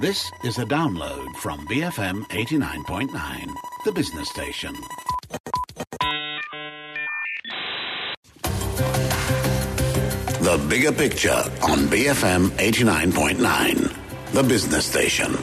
This is a download from BFM 89.9, the business station. The Bigger Picture on BFM 89.9, the business station.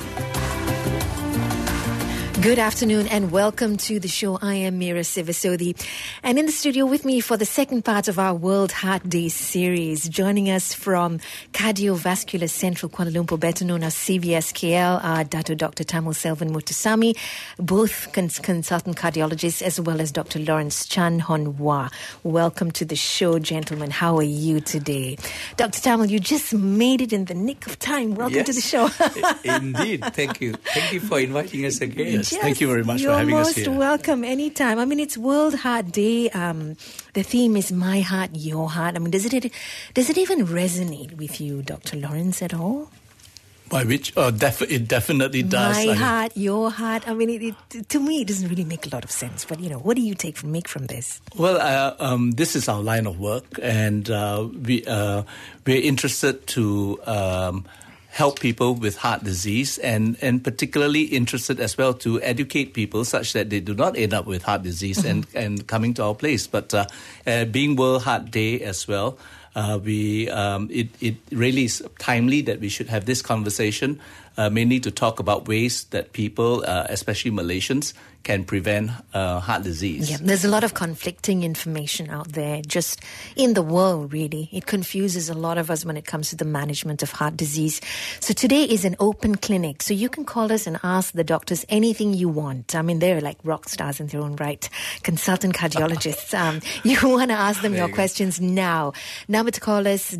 Good afternoon and welcome to the show. I am Meera Sivasodhi, and in the studio with me for the second part of our World Heart Day series, joining us from Cardiovascular Central Kuala Lumpur, better known as CVSKL, are Dr. Thamilselvan Muthusamy, both consultant cardiologists, as well as Dr. Lawrence Chan Hon Wah. Welcome to the show, gentlemen. How are you today? Dr. Thamil, you just made it in the nick of time. Welcome to the show. Indeed. Thank you. Thank you for inviting us again. Yes, thank you very much for having us here. You're most welcome anytime. I mean, it's World Heart Day. The theme is My Heart, Your Heart. I mean, does it even resonate with you, Dr. Lawrence, at all? By which? It definitely does. My heart, your heart. I mean, to me, it doesn't really make a lot of sense. But, what do you make from this? Well, this is our line of work, and we're interested to help people with heart disease, and particularly interested as well to educate people such that they do not end up with heart disease and coming to our place. But being World Heart Day as well, it really is timely that we should have this conversation, mainly to talk about ways that people, especially Malaysians, can prevent heart disease. Yeah, there's a lot of conflicting information out there, just in the world, really. It confuses a lot of us when it comes to the management of heart disease. So today is an open clinic, so you can call us and ask the doctors anything you want. I mean, they're like rock stars in their own right, consultant cardiologists. You want to ask them your questions now. Number to call us,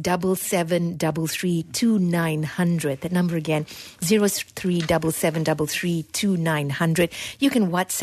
77332900. That number again, 0377332900. You can WhatsApp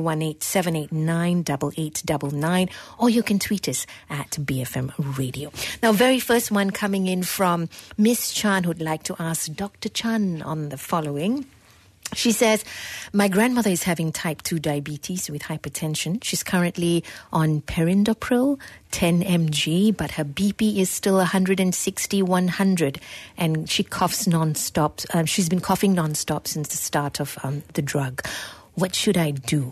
018-789-8899, or you can tweet us at BFM Radio. Now, very first one coming in from Miss Chan, who'd like to ask Dr. Chan on the following. She says, my grandmother is having type 2 diabetes with hypertension. She's currently on perindopril, 10 mg, but her BP is still 160/100, and she coughs non-stop. She's been coughing non-stop since the start of the drug. What should I do?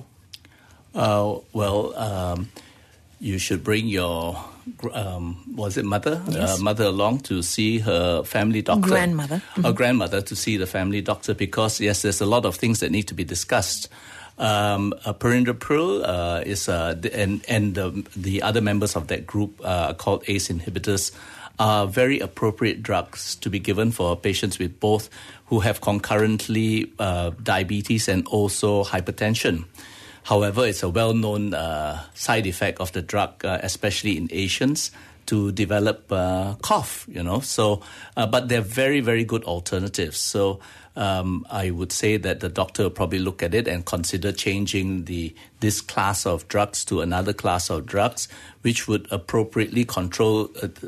You should bring your, mother? Yes. Mother along to see her family doctor. Grandmother. Or grandmother to see the family doctor, because, yes, there's a lot of things that need to be discussed. Perindopril is, and the other members of that group called ACE inhibitors, are very appropriate drugs to be given for patients with both who have concurrently diabetes and also hypertension. However, it's a well-known side effect of the drug, especially in Asians, to develop cough, So, but they're very, very good alternatives. So I would say that the doctor will probably look at it and consider changing this class of drugs to another class of drugs, which would appropriately control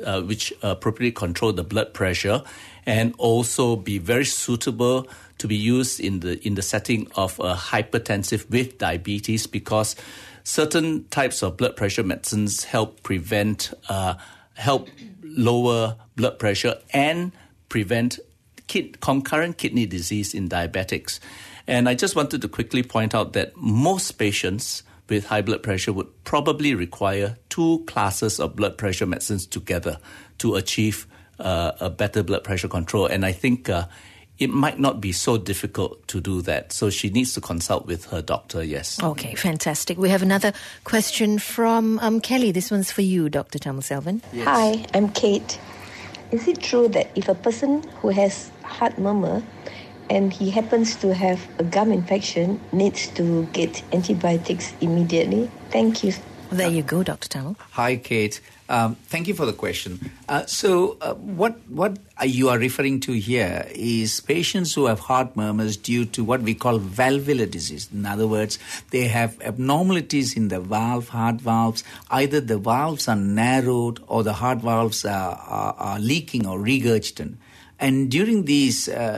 the blood pressure, and also be very suitable to be used in the setting of a hypertensive with diabetes, because certain types of blood pressure medicines help lower blood pressure and prevent concurrent kidney disease in diabetics. And I just wanted to quickly point out that most patients with high blood pressure would probably require two classes of blood pressure medicines together to achieve a better blood pressure control. And I think it might not be so difficult to do that. So she needs to consult with her doctor, yes. Okay, fantastic. We have another question from Kelly. This one's for you, Dr. Thamilselvan. Yes. Hi, I'm Kate. Is it true that if a person who has heart murmur and he happens to have a gum infection needs to get antibiotics immediately? Thank you. Well, there you go, Dr. Thamil. Hi, Kate. Thank you for the question. What you are referring to here is patients who have heart murmurs due to what we call valvular disease. In other words, they have abnormalities in the heart valves. Either the valves are narrowed or the heart valves are leaking or regurgitant. And during these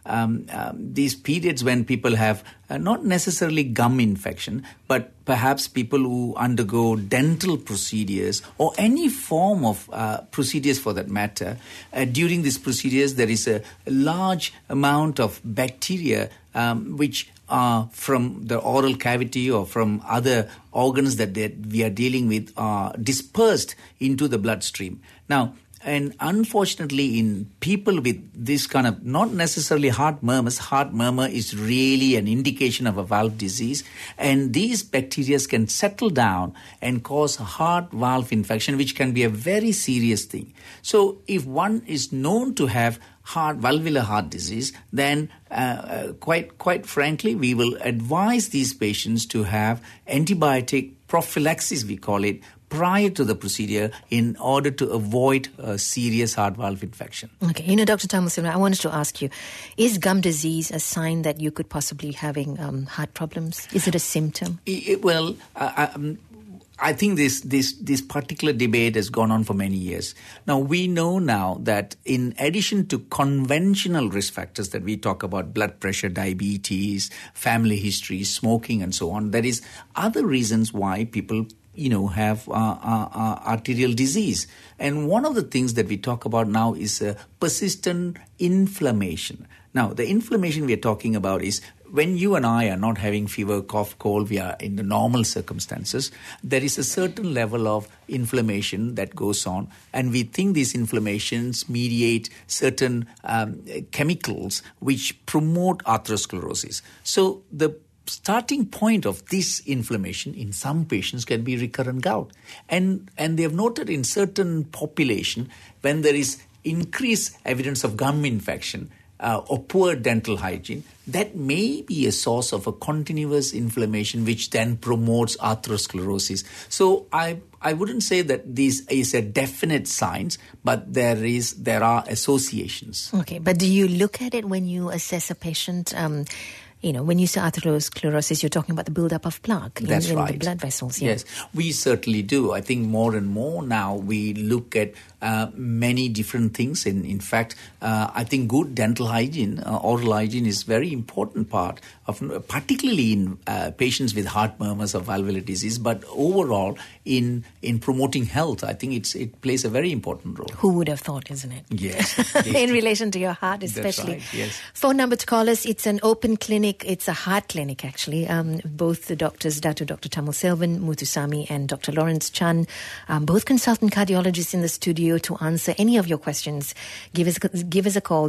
these periods when people have not necessarily gum infection, but perhaps people who undergo dental procedures or any form of procedures for that matter. During these procedures, there is a large amount of bacteria which are from the oral cavity or from other organs that we are dealing with are dispersed into the bloodstream. Now, and unfortunately, in people with this kind of not necessarily heart murmur is really an indication of a valve disease. And these bacteria can settle down and cause heart valve infection, which can be a very serious thing. So if one is known to have valvular heart disease, then quite frankly, we will advise these patients to have antibiotic prophylaxis, we call it, prior to the procedure in order to avoid a serious heart valve infection. Okay, Dr. Tamusilva, I wanted to ask you, is gum disease a sign that you could possibly having heart problems? Is it a symptom? I think this particular debate has gone on for many years. Now, we know now that in addition to conventional risk factors that we talk about, blood pressure, diabetes, family history, smoking, and so on, there is other reasons why people have arterial disease. And one of the things that we talk about now is persistent inflammation. Now, the inflammation we are talking about is when you and I are not having fever, cough, cold, we are in the normal circumstances, there is a certain level of inflammation that goes on, and we think these inflammations mediate certain chemicals which promote atherosclerosis. So the starting point of this inflammation in some patients can be recurrent gout. And they have noted in certain population when there is increased evidence of gum infection or poor dental hygiene, that may be a source of a continuous inflammation which then promotes atherosclerosis. So I wouldn't say that this is a definite science, but there are associations. Okay, but do you look at it when you assess a patient? When you say atherosclerosis, you're talking about the buildup of plaque in the blood vessels. Yeah. Yes, we certainly do. I think more and more now we look at many different things. And in fact, I think good dental hygiene, oral hygiene is very important part of, particularly in patients with heart murmurs or valvular disease, but overall in promoting health, I think it plays a very important role. Who would have thought, isn't it? Yes. In relation to your heart especially. That's right, yes. Phone number to call us, it's an open clinic. It's a heart clinic, actually. Both the doctors, Dr. Tamuselvan Muthusamy and Dr. Lawrence Chan, both consultant cardiologists in the studio to answer any of your questions. Give us a call,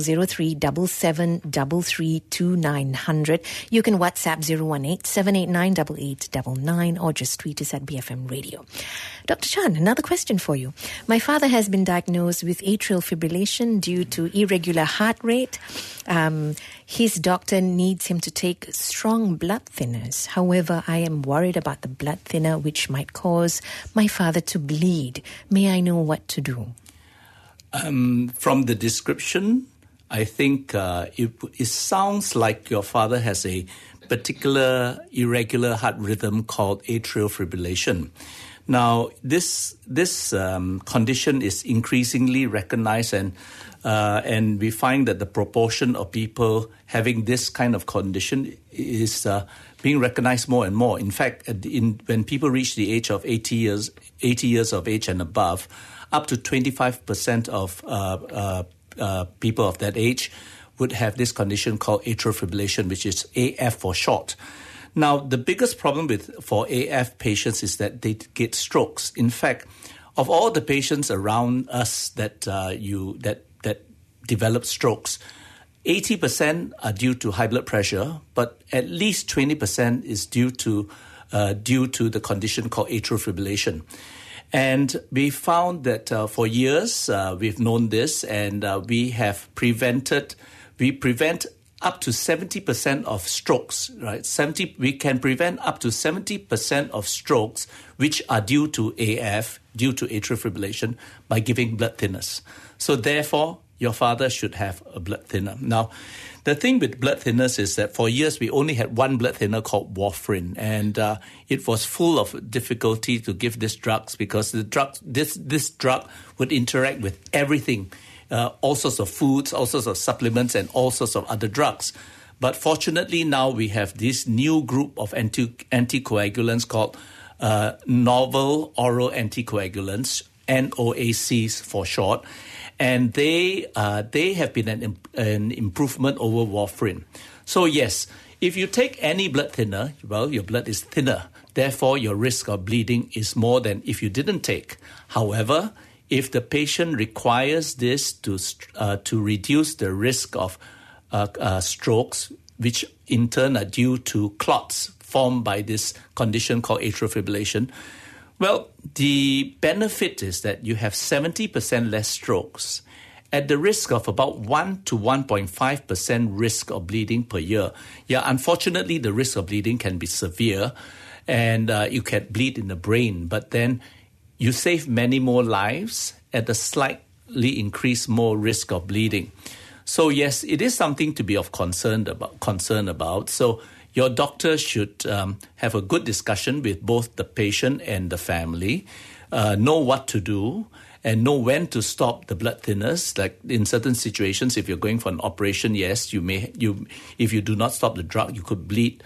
0377332900. You can WhatsApp 018-789-8899 or just tweet us at BFM Radio. Dr. Chan, another question for you. My father has been diagnosed with atrial fibrillation due to irregular heart rate. His doctor needs him to take strong blood thinners. However, I am worried about the blood thinner which might cause my father to bleed. May I know what to do? From the description, I think it sounds like your father has a particular irregular heart rhythm called atrial fibrillation. Now, this condition is increasingly recognized, and we find that the proportion of people having this kind of condition is being recognized more and more. In fact, when people reach the age of 80 years of age and above, up to 25% of people of that age would have this condition called atrial fibrillation, which is AF for short. Now, the biggest problem for AF patients is that they get strokes. In fact, of all the patients around us that develop strokes, 80% are due to high blood pressure, but at least 20% is due to the condition called atrial fibrillation. And we found that for years we've known this, and we prevent up to 70% of strokes, right? We can prevent up to 70% of strokes which are due to AF, due to atrial fibrillation, by giving blood thinners. So therefore, your father should have a blood thinner. Now, the thing with blood thinners is that for years we only had one blood thinner called warfarin, and it was full of difficulty to give this drugs because this drug would interact with everything. all sorts of foods, all sorts of supplements, and all sorts of other drugs. But fortunately now we have this new group of anticoagulants called novel oral anticoagulants, NOACs for short, and they have been an improvement over warfarin. So yes, if you take any blood thinner, well, your blood is thinner. Therefore, your risk of bleeding is more than if you didn't take. However, if the patient requires this to reduce the risk of strokes, which in turn are due to clots formed by this condition called atrial fibrillation, well, the benefit is that you have 70% less strokes at the risk of about 1 to 1.5% risk of bleeding per year. Yeah, unfortunately, the risk of bleeding can be severe, and you can bleed in the brain, but then you save many more lives at a slightly increased more risk of bleeding. So yes, it is something to be of concern about. So your doctor should have a good discussion with both the patient and the family, know what to do, and know when to stop the blood thinners. Like in certain situations, if you're going for an operation, yes, if you do not stop the drug, you could bleed.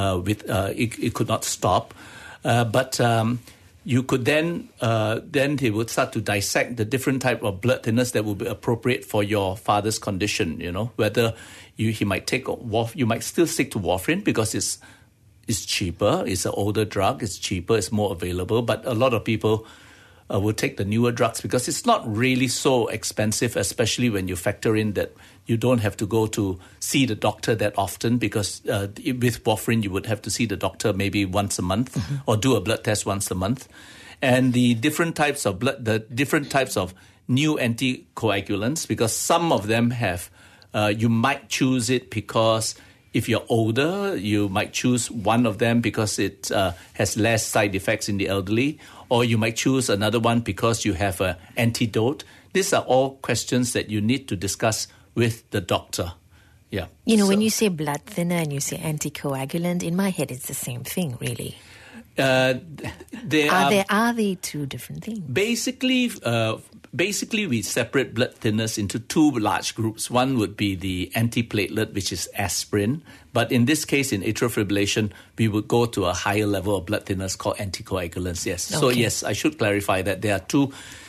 It could not stop, but you could then he would start to dissect the different type of blood thinners that will be appropriate for your father's condition. You know, whether he might take you might still stick to warfarin because it's cheaper, it's an older drug, it's cheaper, it's more available. But a lot of people will take the newer drugs because it's not really so expensive, especially when you factor in that you don't have to go to see the doctor that often, because with warfarin you would have to see the doctor maybe once a month or do a blood test once a month. And the different types of new anticoagulants, because some of them have, you might choose it because if you're older, you might choose one of them because it has less side effects in the elderly, or you might choose another one because you have an antidote. These are all questions that you need to discuss with the doctor. Yeah. You know, when you say blood thinner and you say anticoagulant, in my head it's the same thing, really. Are they two different things? Basically, we separate blood thinners into two large groups. One would be the antiplatelet, which is aspirin. But in this case, in atrial fibrillation, we would go to a higher level of blood thinners called anticoagulants. Yes. Okay. So yes, I should clarify that there are two.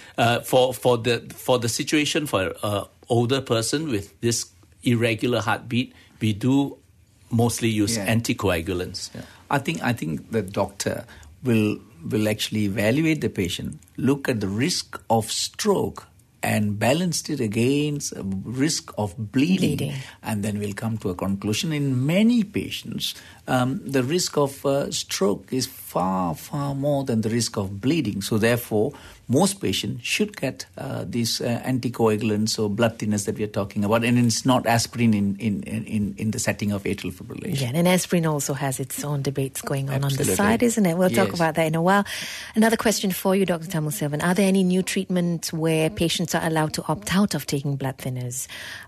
For the situation for an older person with this irregular heartbeat, we do mostly use anticoagulants. Yeah. I think the doctor will actually evaluate the patient, look at the risk of stroke and balance it against risk of bleeding. And then we'll come to a conclusion. In many patients, the risk of stroke is far, far more than the risk of bleeding. So therefore, most patients should get these anticoagulants or blood thinners that we are talking about, and it's not aspirin in the setting of atrial fibrillation. Yeah, and aspirin also has its own debates going on Absolutely. On the side, isn't it? We'll talk about that in a while. Another question for you, Dr. Thammuselvan. Are there any new treatments where patients are allowed to opt out of taking blood thinners?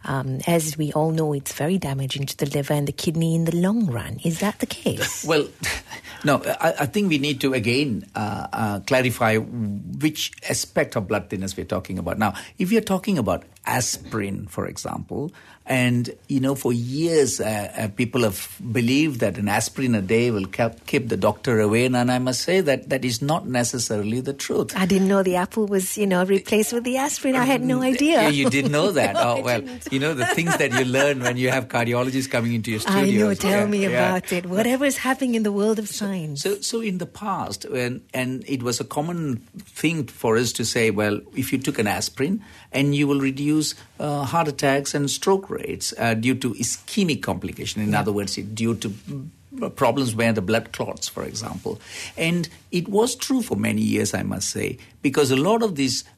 As we all know, it's very damaging to the liver and the kidney in the long run. Is that the case? Well, no, I think we need to again clarify which aspect of blood thinners we're talking about. Now, if you're talking about aspirin, for example, and, you know, for years people have believed that an aspirin a day will keep the doctor away, and I must say that is not necessarily the truth. I didn't know the apple was, replaced with the aspirin. I had no idea. Yeah, you didn't know that. No, well, the things that you learn when you have cardiologists coming into your studio. I know, tell me about it. Whatever is happening in the world of science. So in the past, and it was a common thing for us to say, well, if you took an aspirin and you will reduce heart attacks and stroke rates due to ischemic complication. In other words, due to problems where the blood clots, for example. And it was true for many years, I must say, because a lot of these,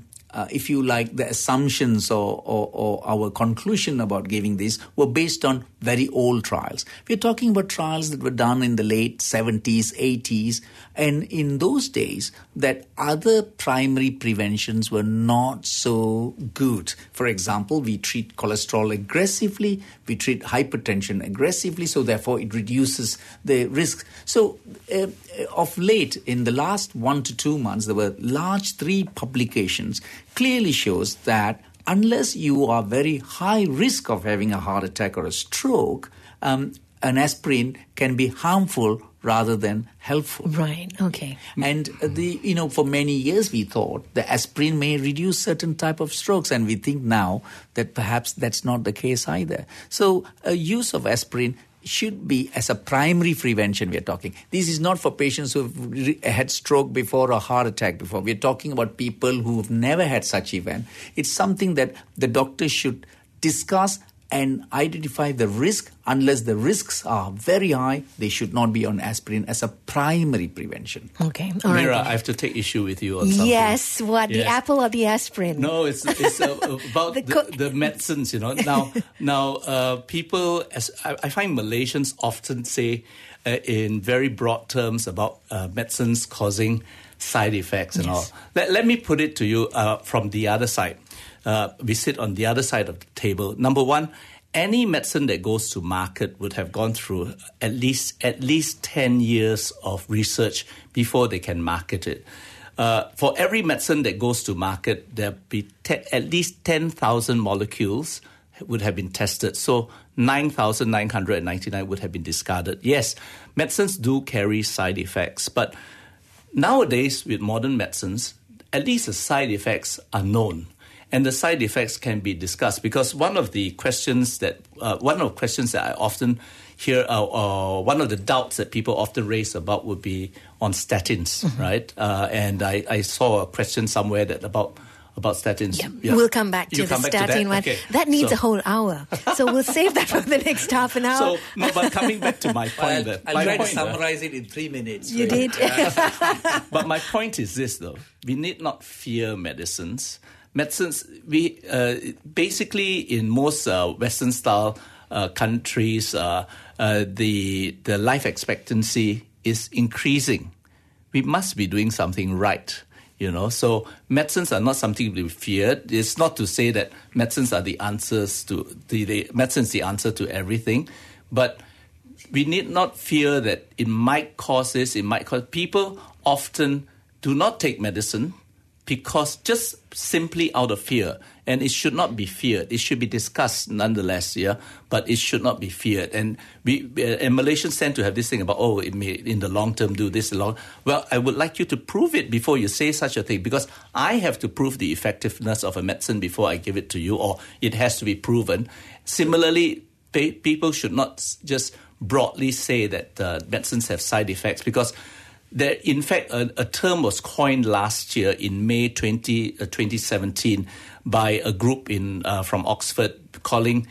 if you like, the assumptions or our conclusion about giving this were based on very old trials. We're talking about trials that were done in the late 70s, 80s, and in those days that other primary preventions were not so good. For example, we treat cholesterol aggressively, we treat hypertension aggressively, so therefore it reduces the risk. So of late, in the last 1 to 2 months, there were large 3 publications clearly shows that unless you are very high risk of having a heart attack or a stroke, an aspirin can be harmful rather than helpful. Right, okay. And for many years we thought the aspirin may reduce certain type of strokes, and we think now that perhaps that's not the case either. So use of aspirin should be as a primary prevention we're talking. This is not for patients who've had stroke before or heart attack before. We're talking about people who've never had such event. It's something that the doctor should discuss and identify the risk. Unless the risks are very high, they should not be on aspirin as a primary prevention. Okay, all right. Mira, I have to take issue with you on something. Yes, what, the apple or the aspirin? No, it's about the medicines, Now, people, as I find Malaysians often say in very broad terms about medicines causing side effects and all. Let me put it to you from the other side. We sit on the other side of the table. Number one, any medicine that goes to market would have gone through at least 10 years of research before they can market it. For every medicine that goes to market, there'll be at least 10,000 molecules would have been tested. So 9,999 would have been discarded. Yes, medicines do carry side effects, but nowadays with modern medicines, at least the side effects are known. And the side effects can be discussed, because one of the questions that I often hear, or one of the doubts that people often raise about would be on statins, right? And I saw a question somewhere that about statins. Yeah. We'll come back to the statin one. Okay. That needs a whole hour. So we'll save that for the next half an hour. But coming back to my point. I'll try to summarize it in 3 minutes. You did. But my point is this, though. We need not fear medicines. Medicines, we basically in most Western-style countries, the life expectancy is increasing. We must be doing something right, So medicines are not something to be feared. It's not to say that medicines are the answers to medicine's the answer to everything, but we need not fear that it might cause this. It might cause people often do not take medicine because just simply out of fear. And it should not be feared. It should be discussed nonetheless, but it should not be feared. And Malaysians tend to have this thing about, it may in the long term do this. Well, I would like you to prove it before you say such a thing, because I have to prove the effectiveness of a medicine before I give it to you, or it has to be proven. Similarly, people should not just broadly say that medicines have side effects, because there, in fact, a term was coined last year in May 2017 by a group from Oxford calling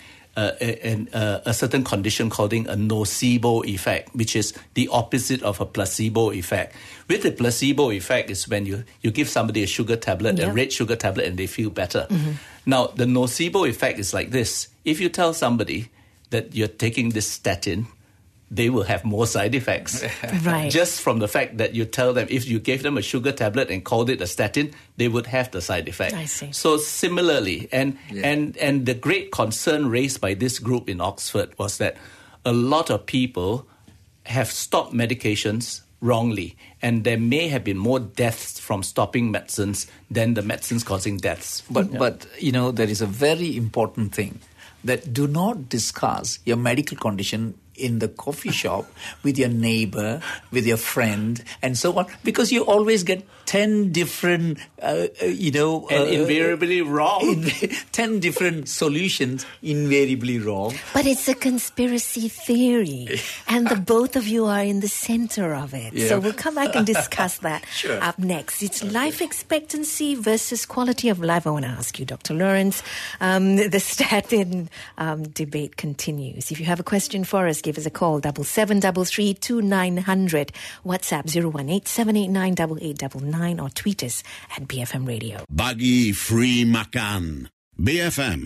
a certain condition called a nocebo effect, which is the opposite of a placebo effect. With the placebo effect is when you give somebody a sugar tablet, a red sugar tablet, and they feel better. Mm-hmm. Now, the nocebo effect is like this. If you tell somebody that you're taking this statin, they will have more side effects. Right. Just from the fact that you tell them, if you gave them a sugar tablet and called it a statin, they would have the side effect. I see. So similarly, and the great concern raised by this group in Oxford was that a lot of people have stopped medications wrongly, and there may have been more deaths from stopping medicines than the medicines causing deaths. But there is a very important thing, that do not discuss your medical condition in the coffee shop with your neighbor, with your friend, and so on, because you always get 10 different, and invariably wrong. 10 different solutions, invariably wrong. But it's a conspiracy theory, and the both of you are in the center of it. Yeah. So we'll come back and discuss that up next. It's life expectancy versus quality of life. I want to ask you, Dr. Lawrence. The statin debate continues. If you have a question for us, give us a call, 77332900, WhatsApp 018-789-8899, or tweet us at BFM Radio. Bagi free makan. BFM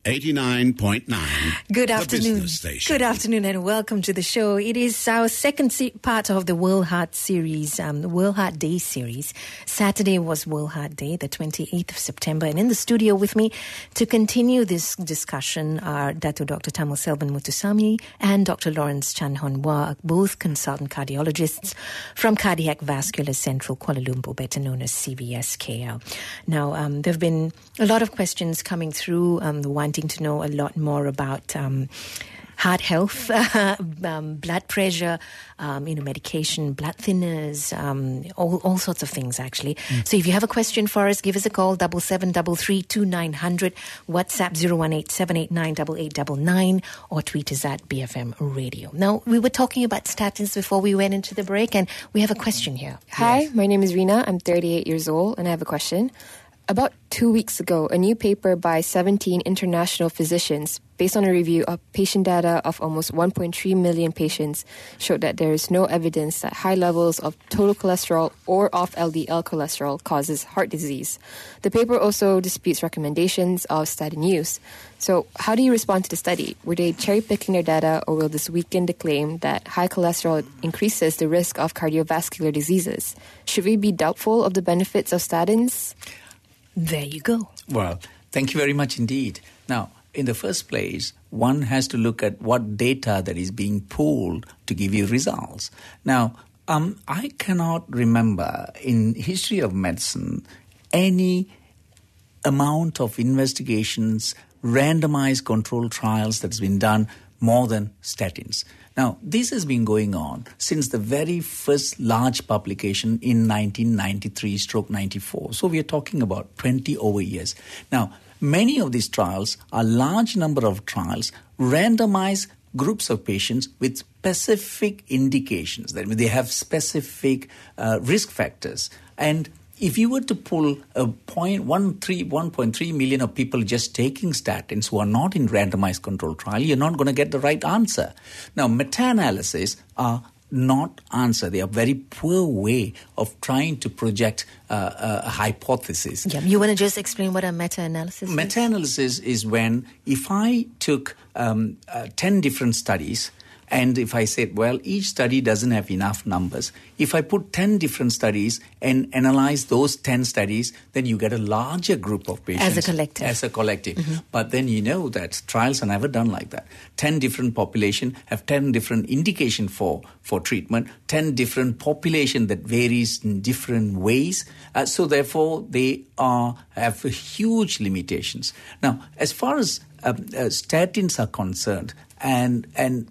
89.9. Good The afternoon. business station. Good afternoon and welcome to the show. It is our second part of the World Heart series, the World Heart Day series. Saturday was World Heart Day, the 28th of September. And in the studio with me to continue this discussion are Dr. Thamel Selvan Muthusamy and Dr. Lawrence Chan Hon Wah, both consultant cardiologists from Cardiac Vascular Central Kuala Lumpur, better known as CVSKL. Now, there have been a lot of questions coming through, wanting to know a lot more about heart health, blood pressure, medication, blood thinners, all sorts of things, actually. So if you have a question for us, give us a call, 77332900, WhatsApp 018-789-8899, or tweet us at BFM Radio. Now, we were talking about statins before we went into the break, and we have a question here. Hi, my name is Rina. I'm 38 years old, and I have a question. About 2 weeks ago, a new paper by 17 international physicians, based on a review of patient data of almost 1.3 million patients, showed that there is no evidence that high levels of total cholesterol or of LDL cholesterol causes heart disease. The paper also disputes recommendations of statin use. So how do you respond to the study? Were they cherry-picking their data, or will this weaken the claim that high cholesterol increases the risk of cardiovascular diseases? Should we be doubtful of the benefits of statins? There you go. Well, thank you very much indeed. Now, in the first place, one has to look at what data that is being pooled to give you results. Now, I cannot remember in history of medicine any amount of investigations, randomized controlled trials that's been done more than statins. Now, this has been going on since the very first large publication in 1993/94. So we are talking about 20 over years. Now, many of these trials are large number of trials, randomized groups of patients with specific indications. That means they have specific risk factors. And if you were to pull 1.3 million of people just taking statins who are not in randomized control trial, you're not going to get the right answer. Now, meta-analysis are not answer. They are very poor way of trying to project a hypothesis. Yeah, you want to just explain what a meta-analysis is? Meta-analysis is when if I took 10 different studies, and if I said, well, each study doesn't have enough numbers, if I put 10 different studies and analyze those 10 studies, then you get a larger group of patients. As a collective. As a collective. Mm-hmm. But then you know that trials are never done like that. 10 different population have 10 different indication for treatment, 10 different population that varies in different ways. So therefore, they have huge limitations. Now, as far as statins are concerned, and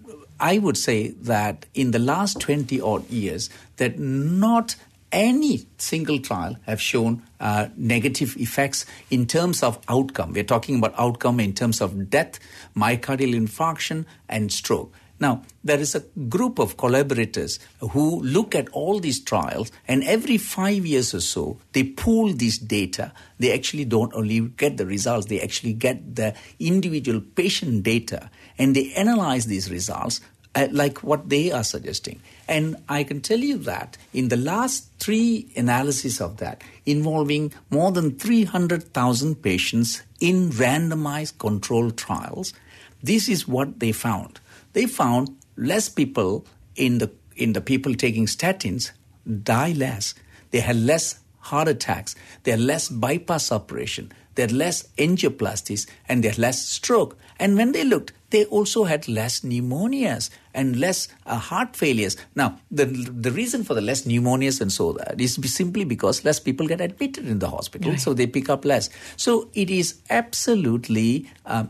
I would say that in the last 20 odd years, that not any single trial have shown negative effects in terms of outcome. We're talking about outcome in terms of death, myocardial infarction, and stroke. Now, there is a group of collaborators who look at all these trials, and every 5 years or so, they pool this data. They actually don't only get the results, they actually get the individual patient data, and they analyze these results like what they are suggesting. And I can tell you that in the last 3 analyses of that, involving more than 300,000 patients in randomized controlled trials, this is what they found. They found less people in the people taking statins die less. They had less heart attacks. They had less bypass operation. They had less angioplasties, and they had less stroke. And when they looked, they also had less pneumonias and less heart failures. Now, the reason for the less pneumonias and so that is simply because less people get admitted in the hospital, right. So they pick up less. So it is absolutely,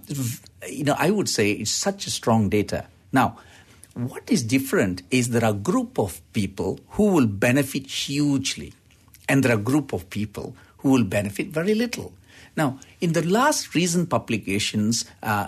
I would say it's such a strong data. Now, what is different is there are a group of people who will benefit hugely, and there are a group of people who will benefit very little. Now, in the last recent publications,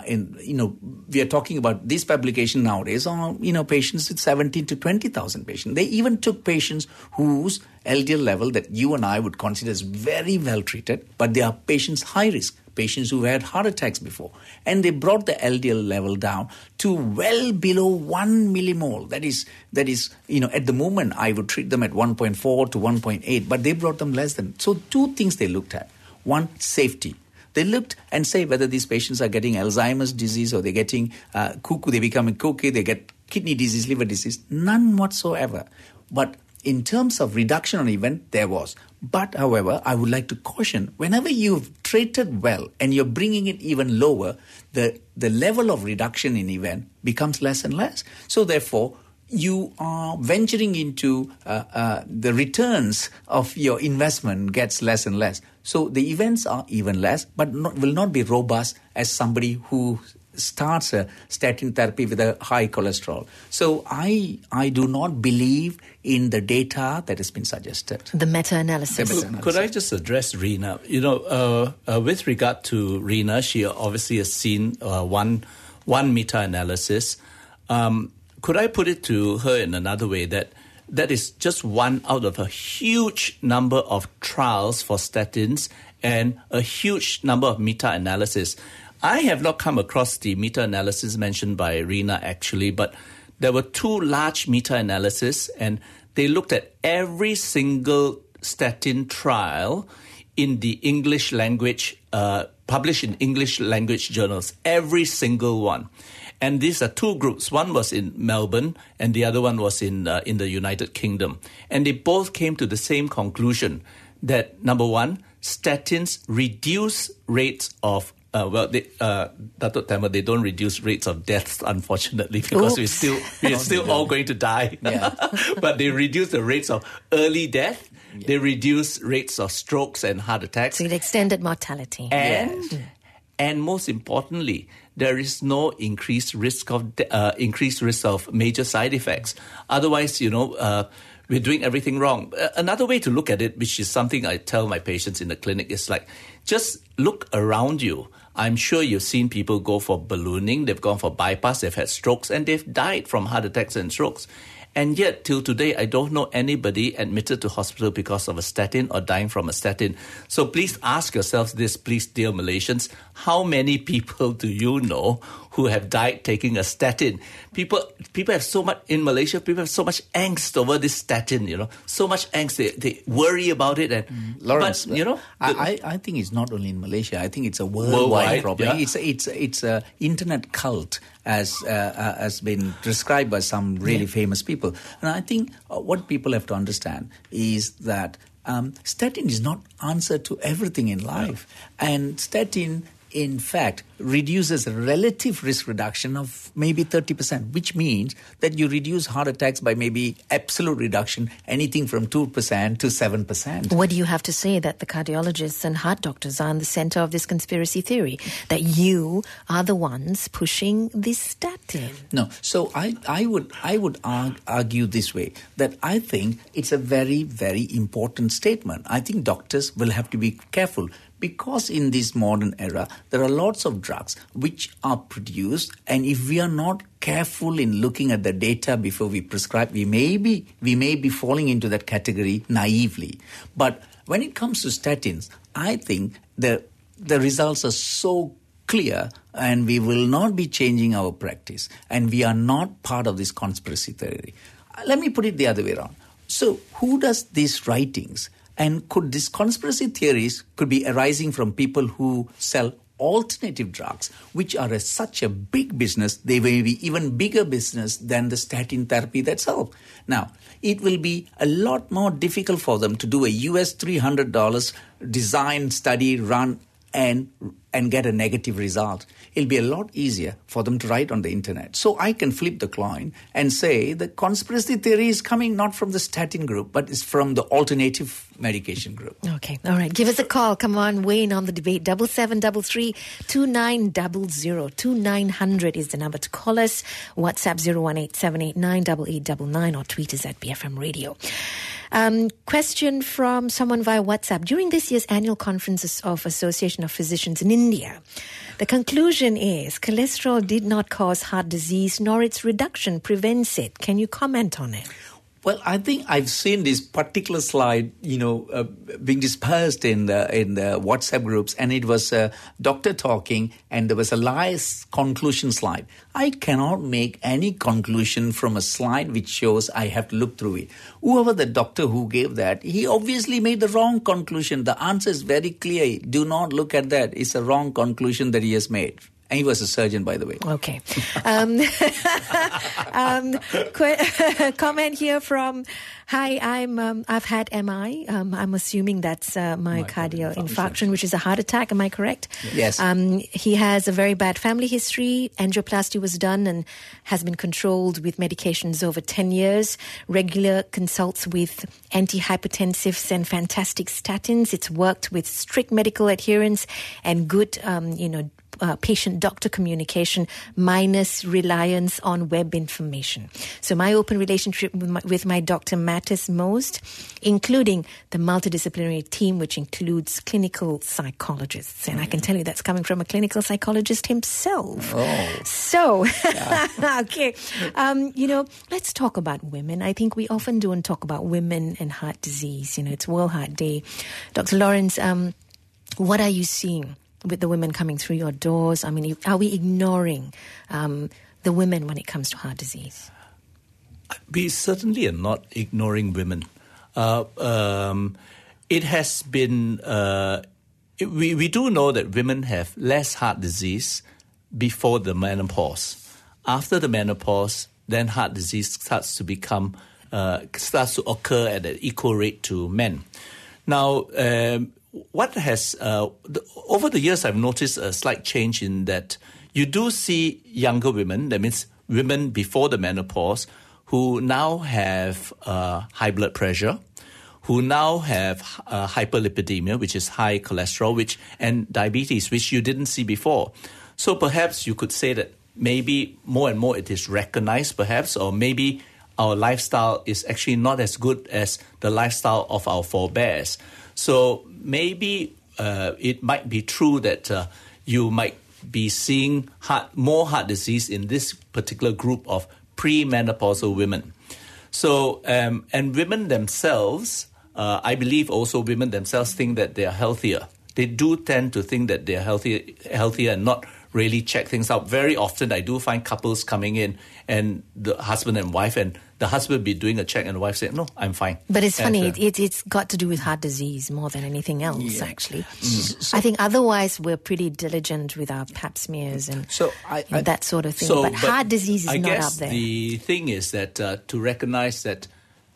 we are talking about this publication nowadays on, patients with 17 to 20,000 patients. They even took patients whose LDL level that you and I would consider as very well treated, but they are patients high risk, patients who had heart attacks before. And they brought the LDL level down to well below 1 millimole. That is, at the moment, I would treat them at 1.4 to 1.8, but they brought them less than. So 2 things they looked at. One, safety. They looked and say whether these patients are getting Alzheimer's disease or they're getting cuckoo, they become kooky, they get kidney disease, liver disease. None whatsoever. But in terms of reduction on event, there was. But, however, I would like to caution, whenever you've treated well and you're bringing it even lower, the level of reduction in event becomes less and less. So, therefore, you are venturing into the returns of your investment gets less and less. So the events are even less, but will not be robust as somebody who starts a statin therapy with a high cholesterol. So I do not believe in the data that has been suggested. The meta-analysis. Could I just address Rina? With regard to Rina, she obviously has seen one meta-analysis. Could I put it to her in another way, that is just one out of a huge number of trials for statins and a huge number of meta-analysis? I have not come across the meta-analysis mentioned by Rina, actually, but there were 2 large meta-analyses, and they looked at every single statin trial in the English language, published in English language journals, every single one. And these are 2 groups. One was in Melbourne and the other one was in the United Kingdom. And they both came to the same conclusion that, number one, statins reduce rates of Dato' Thamma, they don't reduce rates of deaths, unfortunately, because we're still all going to die. Yeah. But they reduce the rates of early death. Yeah. They reduce rates of strokes and heart attacks. So it extended mortality. And most importantly, there is no increased risk of major side effects. Otherwise, we're doing everything wrong. Another way to look at it, which is something I tell my patients in the clinic, is like, just look around you. I'm sure you've seen people go for ballooning, they've gone for bypass, they've had strokes, and they've died from heart attacks and strokes. And yet, till today, I don't know anybody admitted to hospital because of a statin or dying from a statin. So please ask yourselves this, please, dear Malaysians. How many people do you know who have died taking a statin? People have so much, in Malaysia, people have so much angst over this statin, so much angst. They worry about it. And Lawrence, but, I think it's not only in Malaysia. I think it's a worldwide problem. Yeah. It's a internet cult, as been described by some really famous people. And I think what people have to understand is that statin is not answer to everything in life. And statin, in fact, reduces a relative risk reduction of maybe 30%, which means that you reduce heart attacks by maybe absolute reduction, anything from 2% to 7%. What do you have to say that the cardiologists and heart doctors are in the center of this conspiracy theory, that you are the ones pushing this statin? No. So I would argue this way, that I think it's a very, very important statement. I think doctors will have to be careful, because in this modern era, there are lots of drugs which are produced, and if we are not careful in looking at the data before we prescribe, we may be falling into that category naively. But when it comes to statins, I think the results are so clear, and we will not be changing our practice, and we are not part of this conspiracy theory. Let me put it the other way around. So who does these writings? And could these conspiracy theories could be arising from people who sell alternative drugs, which are such a big business, they may be even bigger business than the statin therapy itself. Now, it will be a lot more difficult for them to do a US $300 design study run and get a negative result. It'll be a lot easier for them to write on the internet. So I can flip the coin and say the conspiracy theory is coming not from the statin group, but it's from the alternative medication group. Okay, all right. Give us a call. Come on, weigh in on the debate. 7733 2900. 2900 is the number to call us. WhatsApp 018-789-8899 or tweet us at BFM Radio. Question from someone via WhatsApp. During this year's annual conference of Association of Physicians in India, the conclusion is cholesterol did not cause heart disease, nor its reduction prevents it. Can you comment on it? Well, I think I've seen this particular slide, being dispersed in the WhatsApp groups, and it was a doctor talking, and there was a last conclusion slide. I cannot make any conclusion from a slide which shows I have to look through it. Whoever the doctor who gave that, he obviously made the wrong conclusion. The answer is very clear. Do not look at that. It's a wrong conclusion that he has made. And he was a surgeon, by the way. Okay. Comment here from, hi, I've had MI. I'm assuming that's myocardial infarction, which is a heart attack. Am I correct? Yes. He has a very bad family history. Angioplasty was done and has been controlled with medications over 10 years. Regular consults with antihypertensives and fantastic statins. It's worked with strict medical adherence and good, patient-doctor communication minus reliance on web information. So my open relationship with my doctor matters most, including the multidisciplinary team, which includes clinical psychologists. And I can tell you that's coming from a clinical psychologist himself. Oh. So, okay. Let's talk about women. I think we often don't talk about women and heart disease. It's World Heart Day. Dr. Lawrence, what are you seeing with the women coming through your doors? I mean, are we ignoring the women when it comes to heart disease? We certainly are not ignoring women. It has been... we do know that women have less heart disease before the menopause. After the menopause, then heart disease starts to occur at an equal rate to men. Now, over the years, I've noticed a slight change in that you do see younger women, that means women before the menopause, who now have high blood pressure, who now have hyperlipidemia, which is high cholesterol, and diabetes, which you didn't see before. So perhaps you could say that maybe more and more it is recognized, perhaps, or maybe our lifestyle is actually not as good as the lifestyle of our forebears. So maybe it might be true that you might be seeing more heart disease in this particular group of premenopausal women. So, and women themselves, I believe also women themselves think that they are healthier. They do tend to think that they are healthier and not really check things out. Very often I do find couples coming in and the husband and wife, and the husband be doing a check and the wife saying, no, I'm fine. But it's funny, it's got to do with heart disease more than anything else, actually. I think otherwise we're pretty diligent with our pap smears and that sort of thing. But heart disease is not up there. The thing is that to recognize that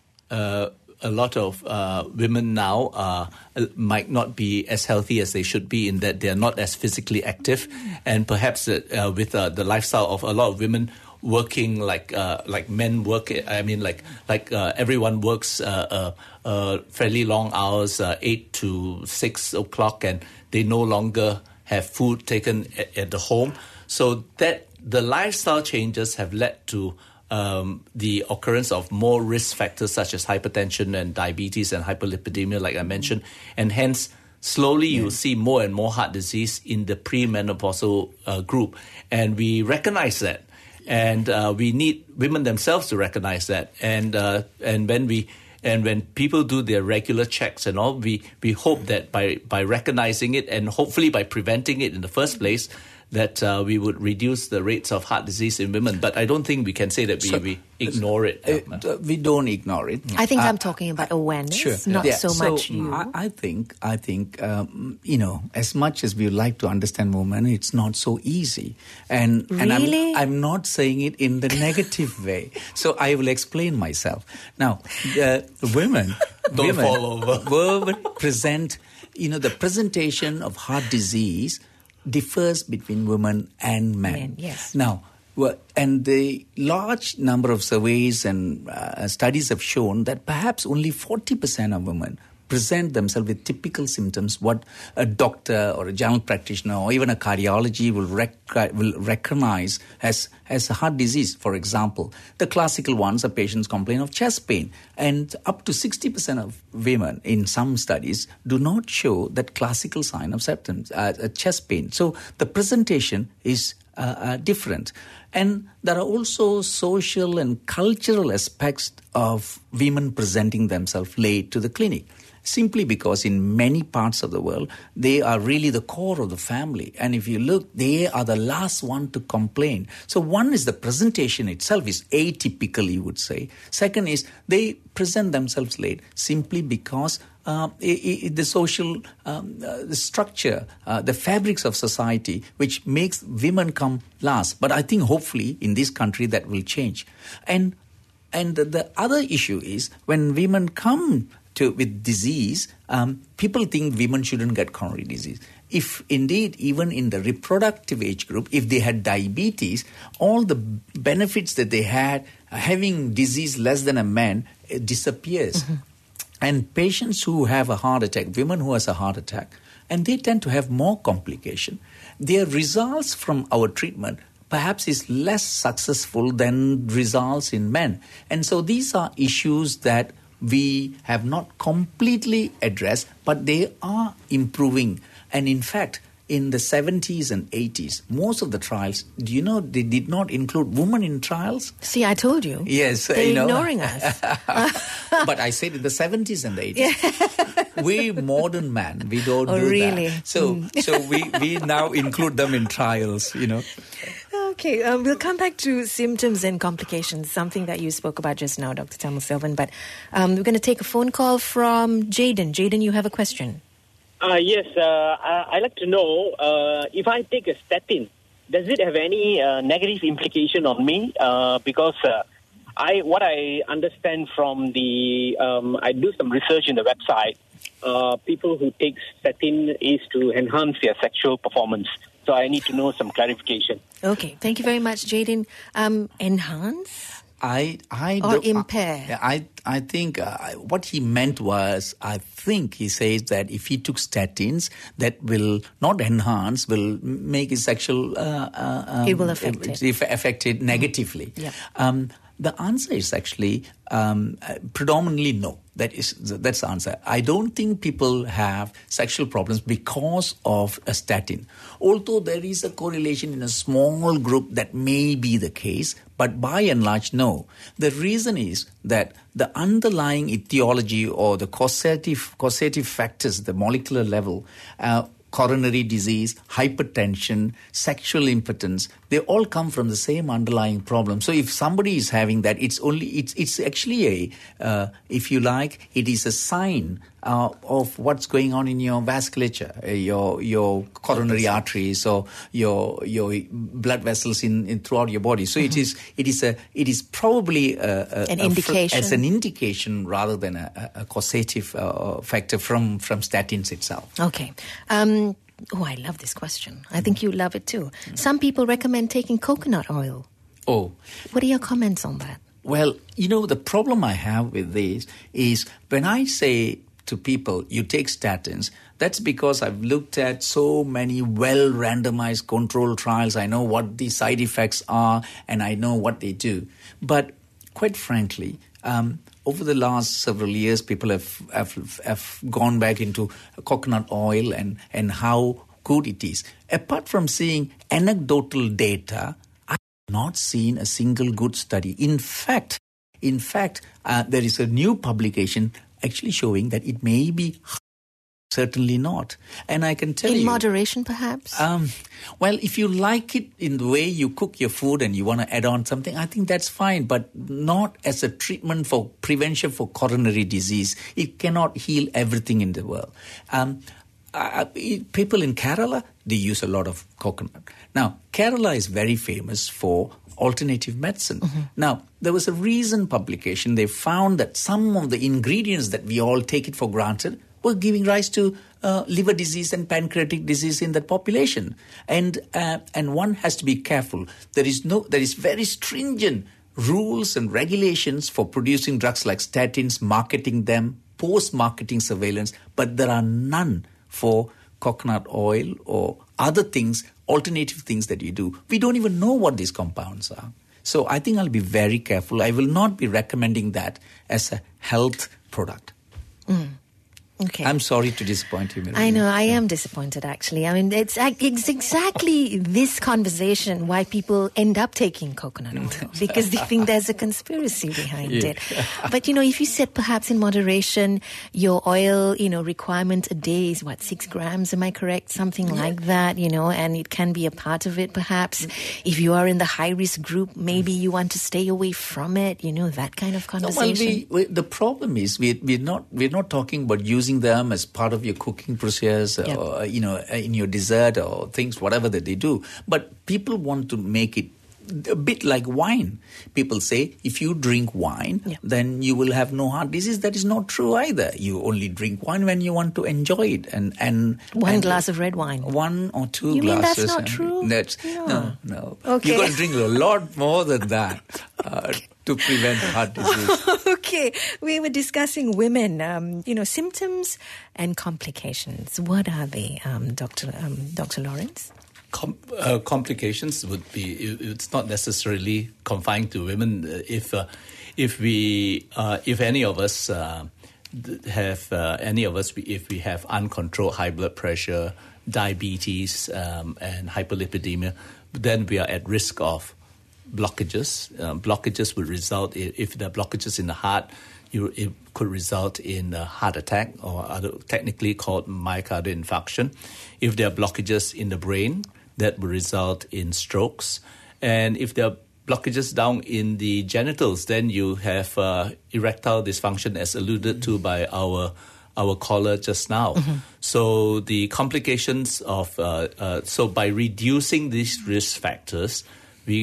a lot of women now might not be as healthy as they should be, in that they're not as physically active, and perhaps with the lifestyle of a lot of women working like men work. I mean, everyone works fairly long hours, 8 to 6 o'clock, and they no longer have food taken at the home. So that the lifestyle changes have led to the occurrence of more risk factors such as hypertension and diabetes and hyperlipidemia, like I mentioned, and hence slowly you'll see more and more heart disease in the premenopausal group, and we recognize that, and we need women themselves to recognize that, and when people do their regular checks and all, we hope that by recognizing it and hopefully by preventing it in the first place, that we would reduce the rates of heart disease in women. But I don't think we can say that we ignore it. We don't ignore it. I think I'm talking about awareness, not so much you. I think as much as we would like to understand women, it's not so easy. And really? I'm not saying it in the negative way. So I will explain myself. Now, women fall over. Will present, the presentation of heart disease differs between women and men. Yes. Now, and the large number of surveys and studies have shown that perhaps only 40% of women present themselves with typical symptoms what a doctor or a general practitioner or even a cardiology will recognize as a heart disease. For example, the classical ones are patients complain of chest pain, and up to 60% of women in some studies do not show that classical sign of symptoms, chest pain. So the presentation is different. And there are also social and cultural aspects of women presenting themselves late to the clinic. Simply because in many parts of the world, they are really the core of the family. And if you look, they are the last one to complain. So one is the presentation itself is atypical, you would say. Second is they present themselves late simply because the social structure, the fabrics of society, which makes women come last. But I think hopefully in this country that will change. And the other issue is when women come with disease, people think women shouldn't get coronary disease. If indeed, even in the reproductive age group, if they had diabetes, all the benefits that they had having disease less than a man disappears. Mm-hmm. And patients who have a heart attack, women who has a heart attack, and they tend to have more complication, their results from our treatment perhaps is less successful than results in men. And so these are issues that we have not completely addressed, but they are improving. And in fact, in the 70s and 80s, most of the trials, do you know, they did not include women in trials? See, I told you. Yes. They're ignoring us. But I said in the 70s and 80s. We modern man, we don't do really? that. So we now include them in trials, you know. Okay, we'll come back to symptoms and complications, something that you spoke about just now, Dr. Thammasselvan. But we're going to take a phone call from Jaden. Jaden, you have a question. Yes, I'd like to know if I take a statin, does it have any negative implication on me? Because what I understand from I do some research in the website, people who take statin is to enhance their sexual performance. So I need to know some clarification. Okay, thank you very much, Jaden. Enhance? Or impair? I think what he meant was, I think he says that if he took statins, that will not enhance, will make his sexual... it will affect it negatively. Yeah. The answer is actually predominantly no. That's the answer. I don't think people have sexual problems because of a statin. Although there is a correlation in a small group that may be the case, but by and large, no. The reason is that the underlying etiology or the causative factors, the molecular level, coronary disease, hypertension, sexual impotence, they all come from the same underlying problem. So if somebody is having that, it's actually if you like, it is a sign of what's going on in your vasculature, your coronary arteries or your blood vessels in throughout your body. So mm-hmm. it is probably an indication as an indication rather than a causative factor from statins itself. Okay. I love this question. I think you love it too. Some people recommend taking coconut oil. Oh. What are your comments on that? Well, the problem I have with this is when I say to people, you take statins, that's because I've looked at so many well-randomized controlled trials. I know what the side effects are and I know what they do. But quite frankly, over the last several years, people have gone back into coconut oil and how good it is. Apart from seeing anecdotal data, I have not seen a single good study. In fact, there is a new publication actually showing that it may be certainly not. And I can tell you... In moderation, perhaps? Well, if you like it in the way you cook your food and you want to add on something, I think that's fine, but not as a treatment for prevention for coronary disease. It cannot heal everything in the world. People in Kerala, they use a lot of coconut. Now, Kerala is very famous for alternative medicine. Mm-hmm. Now, there was a recent publication. They found that some of the ingredients that we all take it for granted were giving rise to liver disease and pancreatic disease in that population. And one has to be careful. There is very stringent rules and regulations for producing drugs like statins, marketing them, post-marketing surveillance, but there are none for coconut oil or other things, alternative things that you do. We don't even know what these compounds are. So I think I'll be very careful. I will not be recommending that as a health product. Mm. Okay. I'm sorry to disappoint you, Mary. I know, I am disappointed actually. I mean, it's exactly this conversation why people end up taking coconut oil, because they think there's a conspiracy behind it. But, if you said perhaps in moderation, your oil, requirement a day is 6 grams, am I correct? Something like that, and it can be a part of it perhaps. If you are in the high-risk group, maybe you want to stay away from it, that kind of conversation. No, the problem is we're not talking about using them as part of your cooking process or, in your dessert or things, whatever that they do. But people want to make it a bit like wine. People say if you drink wine, then you will have no heart disease. That is not true either. You only drink wine when you want to enjoy it. And one glass of red wine. 1 or 2 you glasses. You mean that's not true? No. Okay. You've got to drink a lot more than that to prevent heart disease. Okay. We were discussing women, symptoms and complications. What are they, Dr. Lawrence? Complications would be, it's not necessarily confined to women. If any of us if we have uncontrolled high blood pressure, diabetes, and hyperlipidemia, then we are at risk of blockages. Blockages would result, if there are blockages in the heart, it could result in a heart attack, or technically called myocardial infarction. If there are blockages in the brain, that will result in strokes. And if there are blockages down in the genitals, then you have erectile dysfunction, as alluded to by our caller just now. Mm-hmm. So the complications of so by reducing these risk factors, we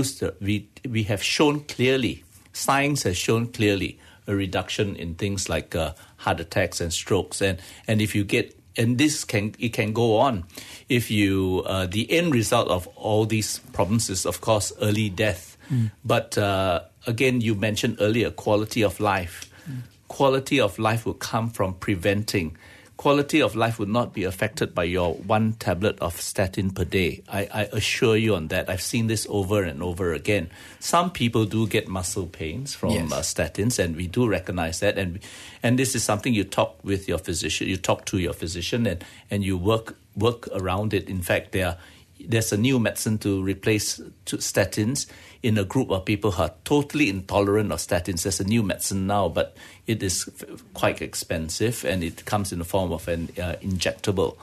have shown clearly, science has shown clearly a reduction in things like heart attacks and strokes. And if you get, and it can go on. If you the end result of all these problems is, of course, early death. But again, you mentioned earlier quality of life. Quality of life will come from preventing. Quality of life would not be affected by your 1 tablet of statin per day. I assure you on that. I've seen this over and over again. Some people do get muscle pains from statins, and we do recognize that. And this is something you talk with your physician. You talk to your physician, and you work around it. In fact, there's a new medicine to replace statins in a group of people who are totally intolerant of statins. There's a new medicine now, but it is quite expensive, and it comes in the form of an injectable.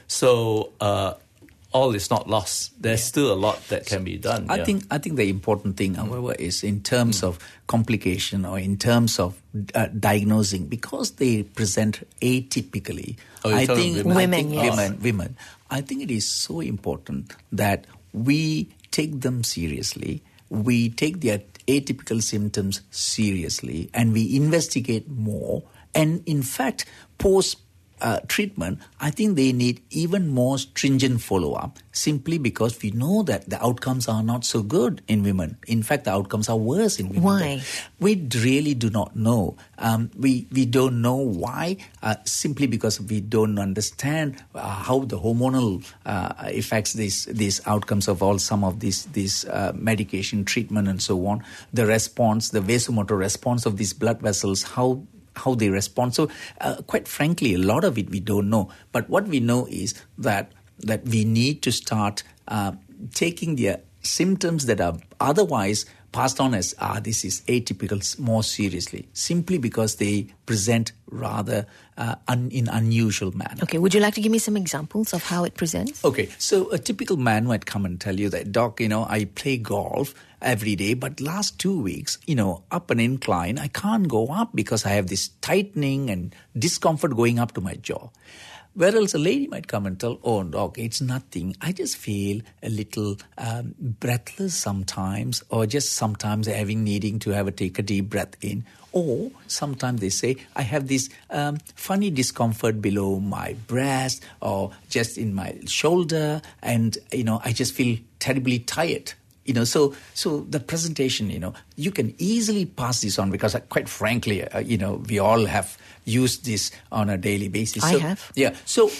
So all is not lost. There's still a lot that can be done. I think the important thing, however, is in terms of complication or in terms of diagnosing, because they present atypically. I think women. I think it is so important that we take them seriously. We take their atypical symptoms seriously, and we investigate more. And in fact, post-treatment, I think they need even more stringent follow-up, simply because we know that the outcomes are not so good in women. In fact, the outcomes are worse in women. Why? We really do not know. We don't know why, simply because we don't understand how the hormonal affects these outcomes of some of these medication treatment and so on. The response, the vasomotor response of these blood vessels, how they respond. So quite frankly, a lot of it we don't know. But what we know is that we need to start taking their symptoms that are otherwise passed on as, this is atypical, more seriously, simply because they present rather in unusual manner. Okay, would you like to give me some examples of how it presents? Okay, so a typical man might come and tell you that, Doc, I play golf every day, but last 2 weeks, up an incline, I can't go up because I have this tightening and discomfort going up to my jaw. Whereas a lady might come and tell, oh, Doc, it's nothing. I just feel a little breathless sometimes, or just sometimes needing to take a deep breath in. Or sometimes they say, I have this funny discomfort below my breast or just in my shoulder, and, I just feel terribly tired. So the presentation, you can easily pass this on because quite frankly, we all have used this on a daily basis. I have. Yeah.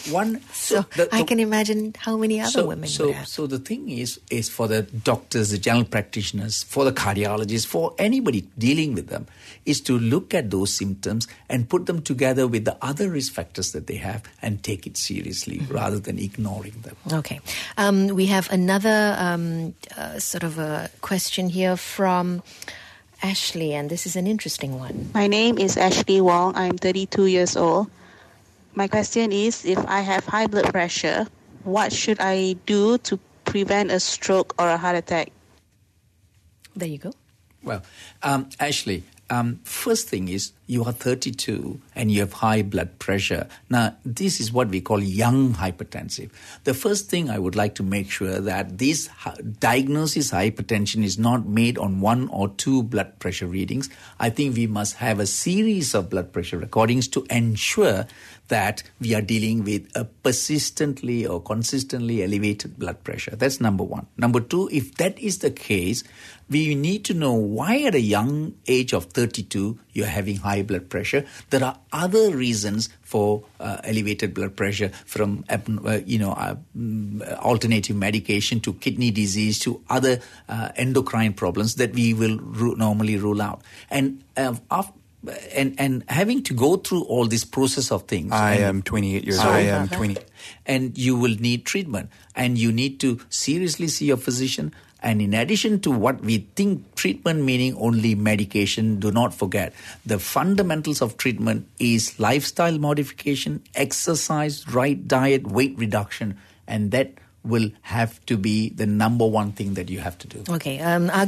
I can imagine how many other women would have. So the thing is for the doctors, the general practitioners, for the cardiologists, for anybody dealing with them, is to look at those symptoms and put them together with the other risk factors that they have and take it seriously rather than ignoring them. Okay. We have another sort of a question here from Ashley, and this is an interesting one. My name is Ashley Wong. I'm 32 years old. My question is, if I have high blood pressure, what should I do to prevent a stroke or a heart attack? There you go. Well, Ashley, first thing is you are 32 and you have high blood pressure. Now, this is what we call young hypertensive. The first thing I would like to make sure that this diagnosis of hypertension is not made on 1 or 2 blood pressure readings. I think we must have a series of blood pressure recordings to ensure that we are dealing with a persistently or consistently elevated blood pressure. That's number one. Number two, if that is the case, we need to know why at a young age of 32 you're having high blood pressure. There are other reasons for elevated blood pressure, from alternative medication to kidney disease to other endocrine problems that we will normally rule out. And having to go through all this process of things. I am 28 years old. I am 20. And you will need treatment. And you need to seriously see your physician. And in addition to what we think treatment meaning only medication, do not forget the fundamentals of treatment is lifestyle modification, exercise, right diet, weight reduction. And that will have to be the number one thing that you have to do. Okay.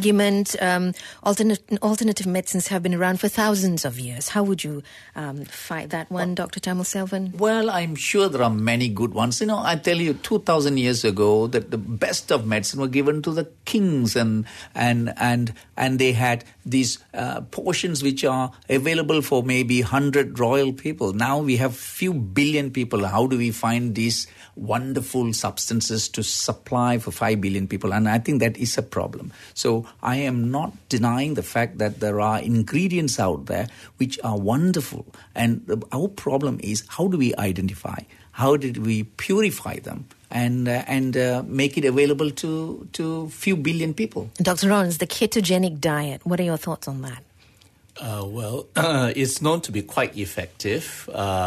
Alternative medicines have been around for thousands of years. How would you fight that one, Dr. Tamal Selvan? Well, I'm sure there are many good ones. I tell you, 2,000 years ago, that the best of medicine were given to the kings, and they had these portions which are available for maybe 100 royal people. Now we have few billion people. How do we find these wonderful substances to supply for 5 billion people? And I think that is a problem. So I am not denying the fact that there are ingredients out there which are wonderful. And our problem is, how do we identify? How did we purify them and make it available to few billion people? Dr. Lawrence, the ketogenic diet, what are your thoughts on that? It's known to be quite effective.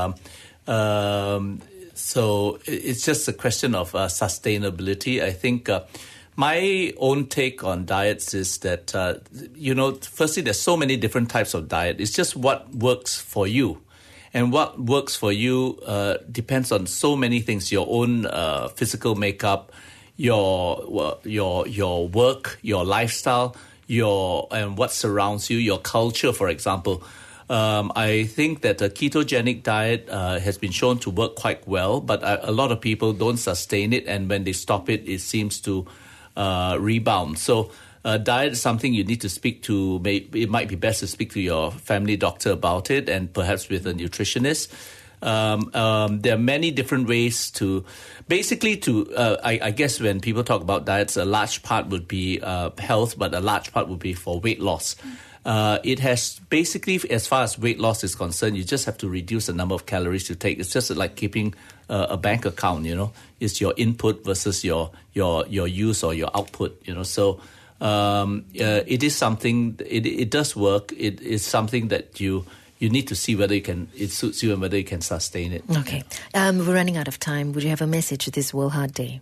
So it's just a question of sustainability. I think my own take on diets is that, firstly, there's so many different types of diet. It's just what works for you. And what works for you depends on so many things: your own physical makeup, your work, your lifestyle, and what surrounds you, your culture, for example. I think that a ketogenic diet has been shown to work quite well, but a lot of people don't sustain it, and when they stop it, it seems to rebound. So diet is something you need to speak to. It might be best to speak to your family doctor about it, and perhaps with a nutritionist. There are many different ways to, I guess when people talk about diets, a large part would be health, but a large part would be for weight loss. It has basically, as far as weight loss is concerned, you just have to reduce the number of calories you take. It's just like keeping a bank account, It's your input versus your use or your output, So it is something, it does work. It is something that you need to see whether it suits you and whether you can sustain it. Okay. We're running out of time. Would you have a message this World Heart Day?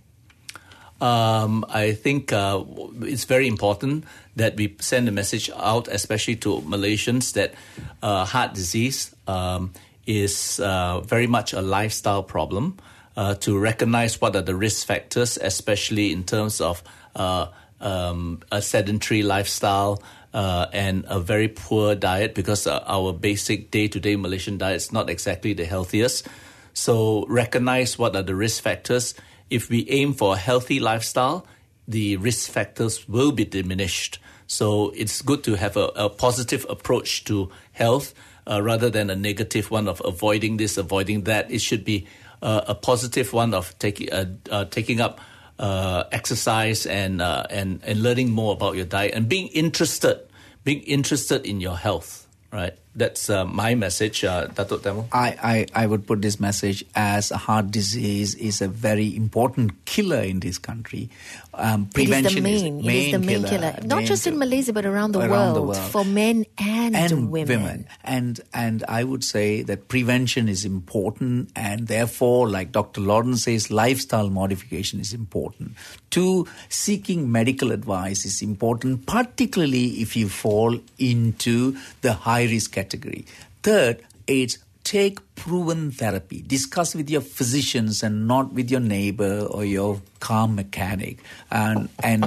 I think it's very important that we send a message out, especially to Malaysians, that heart disease is very much a lifestyle problem, to recognize what are the risk factors, especially in terms of a sedentary lifestyle and a very poor diet, because our basic day-to-day Malaysian diet is not exactly the healthiest. So recognize what are the risk factors. If we aim for a healthy lifestyle, the risk factors will be diminished. So it's good to have a positive approach to health rather than a negative one of avoiding this, avoiding that. It should be a positive one of taking up exercise and learning more about your diet and being interested in your health, right? That's my message, Datuk Thamel. I would put this message as a heart disease is a very important killer in this country. Prevention it is the main killer. Not just in Malaysia, but around the world, for men and women. And I would say that prevention is important, and therefore, like Dr. Lawrence says, lifestyle modification is important. 2, seeking medical advice is important, particularly if you fall into the high-risk category. 3rd, it's take proven therapy. Discuss with your physicians and not with your neighbor or your car mechanic. And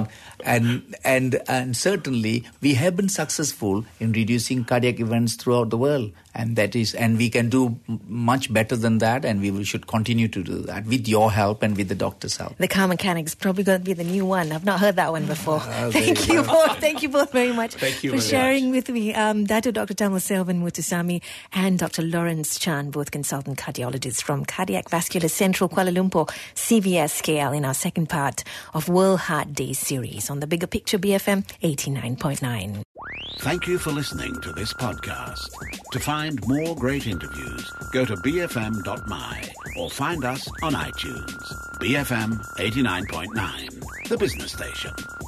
certainly we have been successful in reducing cardiac events throughout the world. And we can do much better than that, and should continue to do that with your help and with the doctor's help. The car mechanic's probably going to be the new one. I've not heard that one before. Thank you both very much for sharing with me. Datuk Dr. Thamel Selvan Muthusamy and Dr. Lawrence Chan, both consultant cardiologists from Cardiac Vascular Central Kuala Lumpur, CVS KL, in our second part of World Heart Day series on the Bigger Picture BFM 89.9. Thank you for listening to this podcast. To find more great interviews, go to bfm.my or find us on iTunes. BFM 89.9, the business station.